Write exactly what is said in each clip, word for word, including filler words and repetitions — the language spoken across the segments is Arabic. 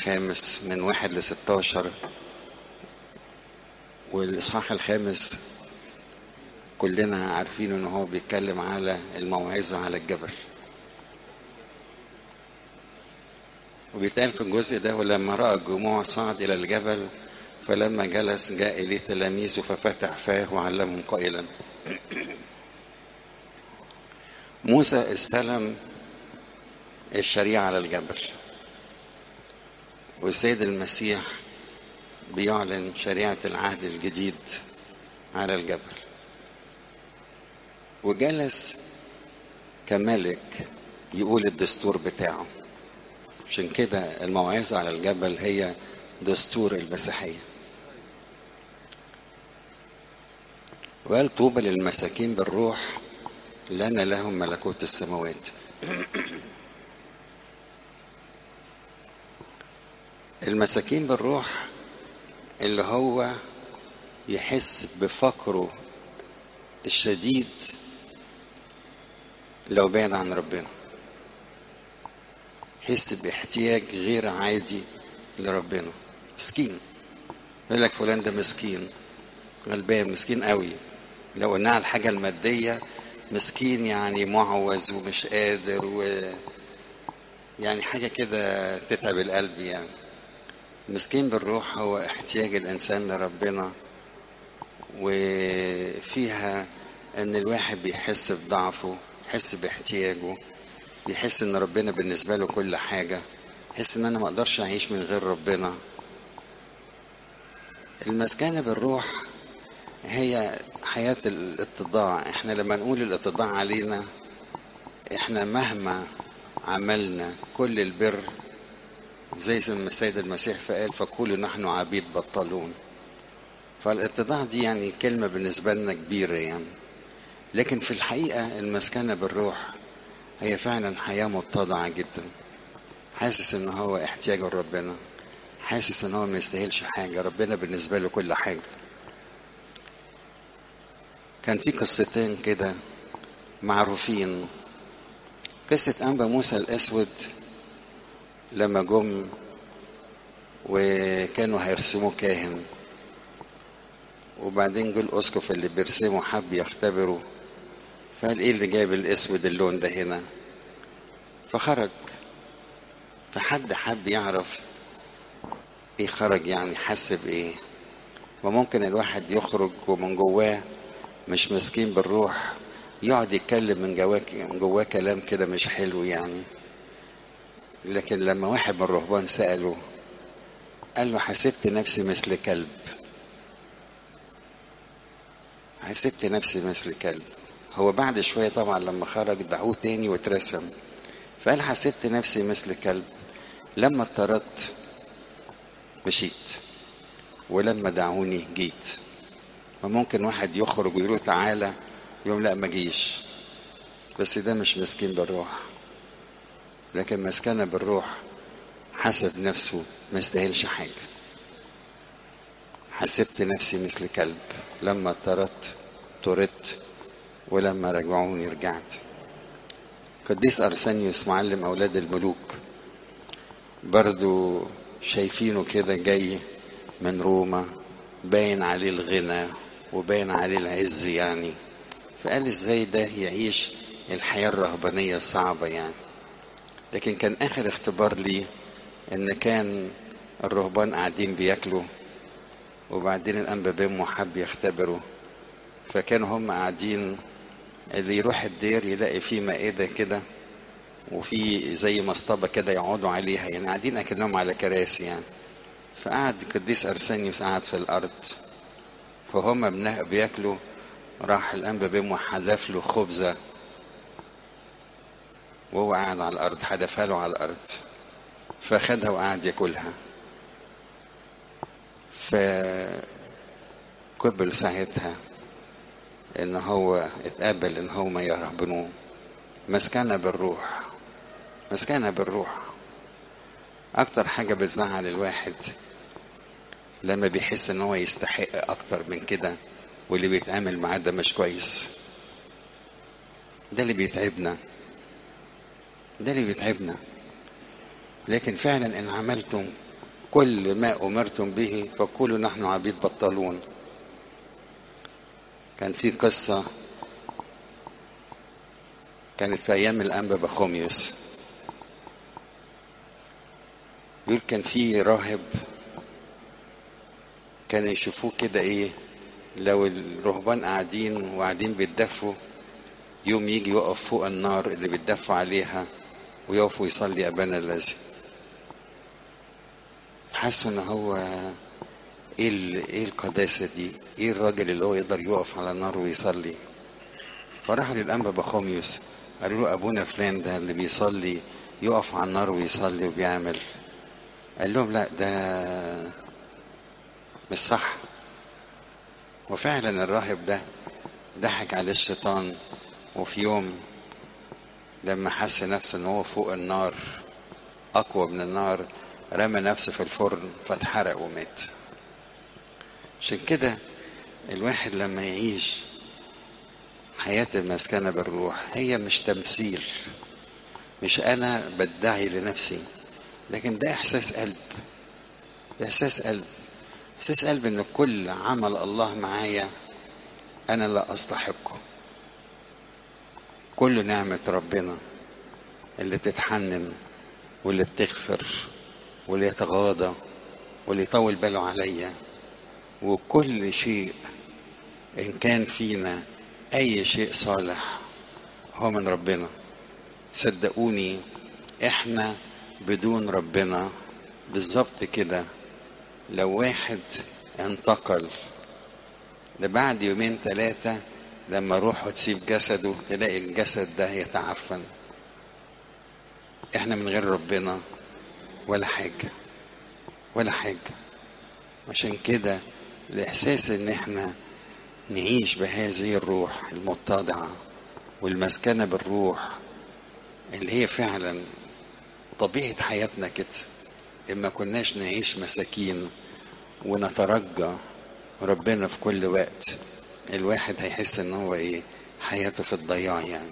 الخامس من واحد لستاشر. والإصحاح الخامس كلنا عارفين إن هو بيتكلم على الموعظة على الجبل. وبيتقال في الجزء ده: ولما رأى الجموع صعد إلى الجبل، فلما جلس جاء إليه تلاميذه ففتح فاه وعلمهم قائلا: موسى استلم الشريعة على الجبل، والسيد المسيح بيعلن شريعة العهد الجديد على الجبل. وجلس كملك يقول الدستور بتاعه. عشان كده الموعظة على الجبل هي دستور المسيحية. وقال: طوبى للمساكين بالروح لأن لهم ملكوت السماوات. المساكين بالروح اللي هو يحس بفقره الشديد لو بعد عن ربنا، يحس باحتياج غير عادي لربنا. مسكين، يقول لك فلان ده مسكين، غلبان، مسكين قوي. لو قلنا على الحاجة المادية مسكين، يعني معوز ومش قادر، و يعني حاجة كده تتعب القلب. يعني مسكين بالروح هو احتياج الإنسان لربنا، وفيها ان الواحد بيحس بضعفه، يحس باحتياجه، بيحس ان ربنا بالنسبة له كل حاجة، يحس ان انا ما اقدرش اعيش من غير ربنا. المسكنة بالروح هي حياة الاتضاع. احنا لما نقول الاتضاع علينا، احنا مهما عملنا كل البر زي ما السيد المسيح فقال: فقولوا نحن عبيد بطلون. فالاتضاع دي يعني كلمة بالنسبة لنا كبيرة يعني. لكن في الحقيقة المسكنة بالروح هي فعلا حياة متضعة جدا، حاسس ان هو احتياجه لربنا، حاسس ان هو ما يستاهلش حاجة، ربنا بالنسبة له كل حاجة. كان في قصتين كده معروفين. قصة أنبا موسى الأسود لما جم وكانوا هيرسموا كاهن، وبعدين جه الأسقف اللي بيرسمه حب يختبره، فقال: ايه اللي جايب الأسود اللون ده هنا؟ فخرج. فحد حب يعرف ايه خرج، يعني حس بايه. وممكن الواحد يخرج ومن جواه مش مسكين بالروح، يقعد يتكلم من جواه من جواه كلام كده مش حلو يعني. لكن لما واحد من الرهبان سأله، قال له: حسبت نفسي مثل كلب، حسبت نفسي مثل كلب. هو بعد شوية طبعا لما خرج دعوه تاني واترسم، فقال: حسبت نفسي مثل كلب، لما اضطردت مشيت، ولما دعوني جيت. وممكن واحد يخرج ويقول تعالى، يوم لا ما جيش. بس ده مش مسكين بالروح. لكن مسكنة بالروح حسب نفسه ما يستاهلش حاجة. حسبت نفسي مثل كلب، لما اضطردت طردت، ولما رجعوني رجعت. قديس أرسانيوس معلم أولاد الملوك برضو شايفينه كده جاي من روما، باين عليه الغنى وباين عليه العز يعني. فقال: ازاي ده يعيش الحياة الرهبانية الصعبة يعني. لكن كان آخر اختبار لي ان كان الرهبان قاعدين بياكلوا، وبعدين الأنبا بيمو حب يختبروا. فكانوا هم قاعدين، اللي يروح الدير يلاقي فيه مائدة كده وفي زي مصطبة كده يقعدوا عليها، يعني قاعدين أكنهم على كراسي يعني. فقعد القديس أرسانيوس قعد في الأرض، فهم بياكلوا، راح الأنبا بيمو حذف له خبزة وهو قاعد على الأرض، حدفها له على الأرض، فأخدها وقعد ياكلها. فقبل ساعتها إن هو اتقبل إن هو ما يرهبنوه. مسكنة بالروح، مسكنة بالروح. أكتر حاجة بتزعل الواحد لما بيحس إن هو يستحق أكتر من كده، واللي بيتعامل معاه ده مش كويس. ده اللي بيتعبنا، ده اللي بيتعبنا. لكن فعلا إن عملتم كل ما أمرتم به فقولوا نحن عبيد بطلون. كان في قصة كانت في أيام الأنبا بخوميوس، يقول كان في راهب كان يشوفوه كده إيه، لو الرهبان قاعدين وقاعدين بيتدفوا يوم يجي يقف فوق النار اللي بيتدفوا عليها ويقف ويصلي أبانا الذي. حسوا إن هو إيه إيه القداسة دي، إيه الراجل اللي هو يقدر يقف على النار ويصلي. فراحوا للأنبا بخوميوس قالوا له أبونا فلان ده اللي بيصلي يقف على النار ويصلي وبيعمل. قال لهم لا، ده مش صح. وفعلا الراهب ده ضحك عليه الشيطان، وفي يوم لما حس نفسه ان هو فوق النار اقوى من النار رمى نفسه في الفرن فاتحرق ومات. عشان كده الواحد لما يعيش حياة المسكنة بالروح هي مش تمثيل، مش انا بدعي لنفسي، لكن ده احساس قلب، احساس قلب احساس قلب ان كل عمل الله معايا انا لا استحقه. كل نعمة ربنا اللي بتتحنن واللي بتغفر واللي يتغاضى واللي يطول باله عليا، وكل شيء إن كان فينا أي شيء صالح هو من ربنا. صدقوني إحنا بدون ربنا بالظبط كده. لو واحد انتقل لبعد يومين ثلاثة لما روحه تسيب جسده تلاقي الجسد ده يتعفن. إحنا من غير ربنا ولا حاجة ولا حاجة. عشان كده الإحساس إن إحنا نعيش بهذه الروح المتضعة والمسكنة بالروح اللي هي فعلا طبيعة حياتنا كده. إما كناش نعيش مساكين ونترجى ربنا في كل وقت، الواحد هيحس إن هو إيه، حياته في الضياع يعني.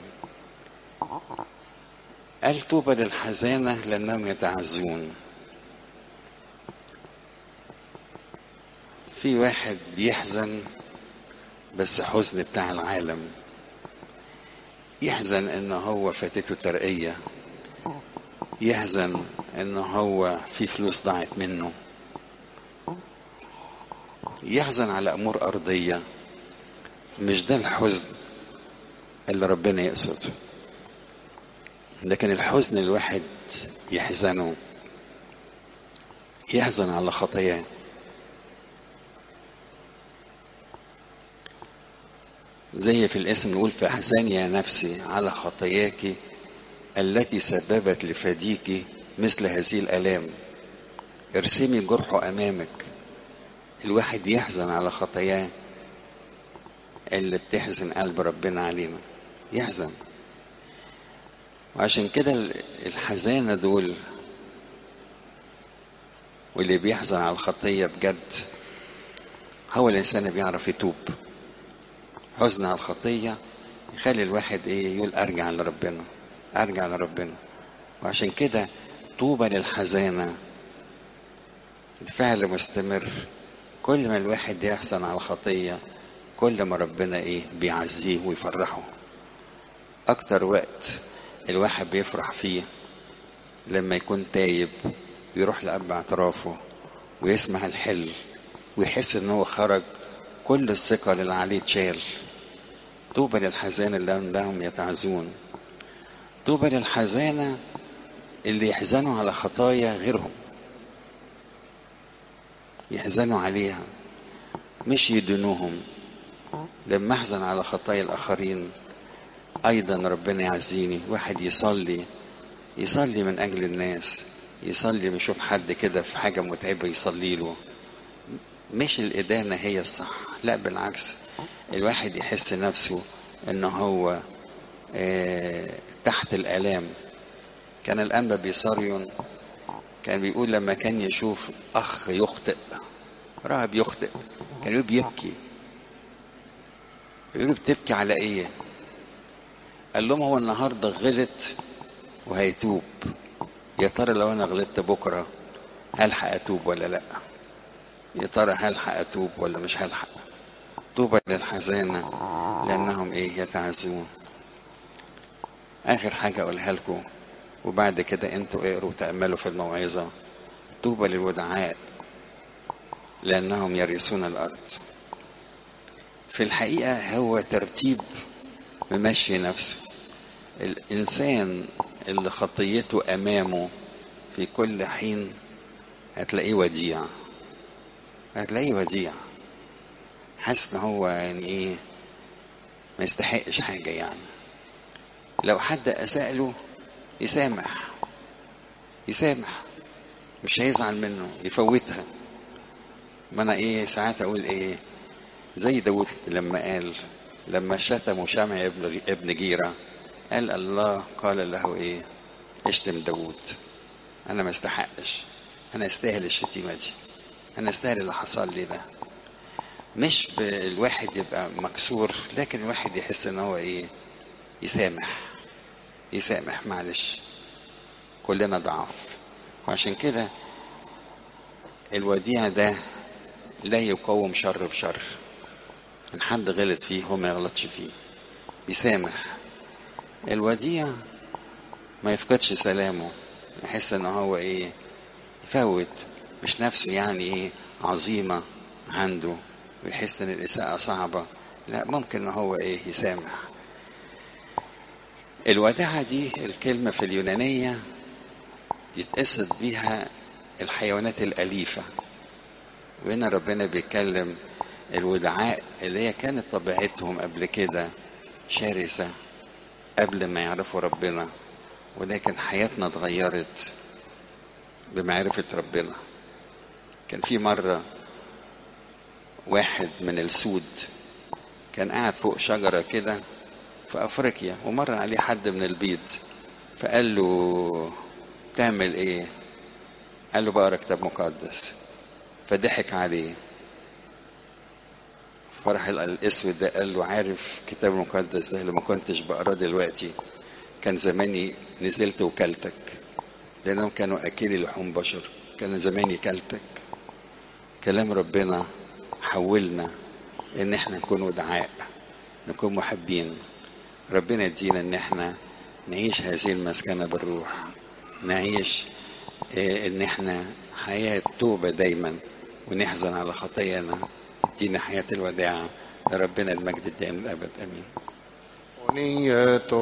قال طوبى للحزانة لأنهم يتعزون. في واحد بيحزن بس حزن بتاع العالم، يحزن ان هو فاتته ترقية، يحزن ان هو في فلوس ضاعت منه، يحزن على امور ارضية. مش ده الحزن اللي ربنا يقصده. لكن الحزن الواحد يحزنه يحزن على خطاياه. زي في الاسم نقول فاحزني يا نفسي على خطاياك التي سببت لفديك مثل هذه الآلام، ارسمي جرحه أمامك. الواحد يحزن على خطاياه اللي بتحزن قلب ربنا علينا، يحزن. وعشان كده الحزانة دول واللي بيحزن على الخطية بجد هو الإنسان اللي بيعرف يتوب. حزن على الخطية يخلي الواحد ايه، يقول ارجع لربنا ارجع لربنا. وعشان كده طوبى للحزانة الفعل مستمر. كل ما الواحد يحزن على الخطية كل ما ربنا ايه، بيعزيه ويفرحه. اكتر وقت الواحد بيفرح فيه لما يكون تايب يروح لأب اعترافه ويسمع الحل ويحس ان هو خرج كل الثقل اللي عليه اتشال. طوبى للحزانة اللي لهم يتعزون. طوبى للحزانة اللي يحزنوا على خطايا غيرهم، يحزنوا عليها مش يدنوهم. لما احزن على خطايا الاخرين ايضا ربنا يعزيني. واحد يصلي يصلي من اجل الناس، يصلي يشوف حد كده في حاجة متعبة يصلي له. مش الادانة هي الصح، لا بالعكس. الواحد يحس نفسه انه هو اه تحت الالام. كان الانبا بيصاريون كان بيقول لما كان يشوف اخ يخطئ، راهب يخطئ، كان يقول بيبكي. يقولوا بتبكي على ايه؟ قال لهم هو النهارده غلط وهيتوب، يا ترى لو انا غلطت بكره هلحق اتوب ولا لا؟ يا ترى هلحق اتوب ولا مش هلحق؟ طوبى للحزانة لانهم ايه يتعزون. اخر حاجة اقولها لكم وبعد كده انتوا اقروا وتأملوا في الموعظة. طوبى للودعاء لانهم يرثون الارض. في الحقيقة هو ترتيب ممشي نفسه. الانسان اللي خطيته امامه في كل حين هتلاقيه وديع، هتلاقيه وديع حاسس ان هو يعني ايه ما يستحقش حاجة. يعني لو حد اساء له يسامح، يسامح مش هيزعل منه، يفوتها. ما انا ايه ساعات اقول ايه زي داود لما قال، لما شتموا شمع ابن ابن جيرة قال الله قال له ايه اشتم داود، انا ما استحقش، انا استاهل الشتيمة دي، انا استاهل اللي حصل لي ده. مش الواحد يبقى مكسور لكن الواحد يحس ان هو ايه يسامح، يسامح معلش، كلنا ضعف. وعشان كده الوديع ده لا يقوم شر بشر. ان حد غلط فيه هو ما يغلطش فيه، بيسامح. الوديع ما يفقدش سلامه، يحس ان هو ايه يفوت، مش نفسه يعني ايه عظيمة عنده ويحس ان الاساءة صعبة، لا ممكن ان هو ايه يسامح. الوداعة دي الكلمة في اليونانية يتقصد بيها الحيوانات الأليفة، وهنا ربنا بيتكلم الودعاء اللي هي كانت طبيعتهم قبل كده شرسة قبل ما يعرفوا ربنا، ولكن حياتنا اتغيرت بمعرفة ربنا. كان في مرة واحد من السود كان قاعد فوق شجرة كده في أفريقيا، ومر عليه حد من البيض فقال له تعمل ايه؟ قال له بقرا كتاب مقدس. فضحك عليه، فرح الاسود ده قال له عارف كتاب المقدس ده لما كنتش بقراه دلوقتي كان زماني نزلت وكلتك، لانهم كانوا اكلي لحوم بشر، كان زماني كلتك. كلام ربنا حولنا ان احنا نكون ودعاء، نكون محبين. ربنا يدينا ان احنا نعيش هذه المسكنة بالروح، نعيش اه ان احنا حياة توبة دايما ونحزن على خطايانا. يدينا حياة الوداع. لربنا المجد الدائم الابد امين.